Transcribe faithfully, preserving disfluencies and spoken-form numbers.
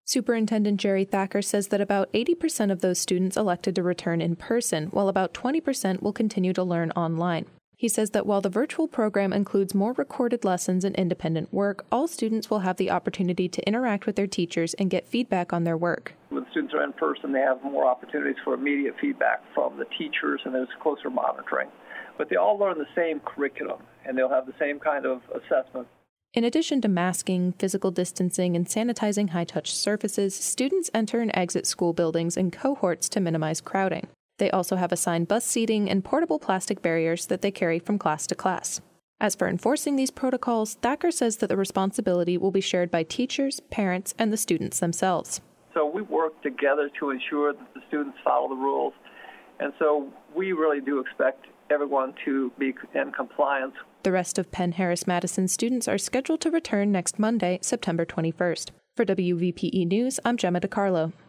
Superintendent Jerry Thacker says that about eighty percent of those students elected to return in person, while about twenty percent will continue to learn online. He says that while the virtual program includes more recorded lessons and independent work, all students will have the opportunity to interact with their teachers and get feedback on their work. When students are in person, they have more opportunities for immediate feedback from the teachers, and there's closer monitoring. But they all learn the same curriculum, and they'll have the same kind of assessment. In addition to masking, physical distancing, and sanitizing high-touch surfaces, students enter and exit school buildings in cohorts to minimize crowding. They also have assigned bus seating and portable plastic barriers that they carry from class to class. As for enforcing these protocols, Thacker says that the responsibility will be shared by teachers, parents, and the students themselves. So we work together to ensure that the students follow the rules, and so we really do expect everyone to be in compliance. The rest of Penn Harris Madison students are scheduled to return next Monday, September twenty-first. For W V P E News, I'm Gemma DiCarlo.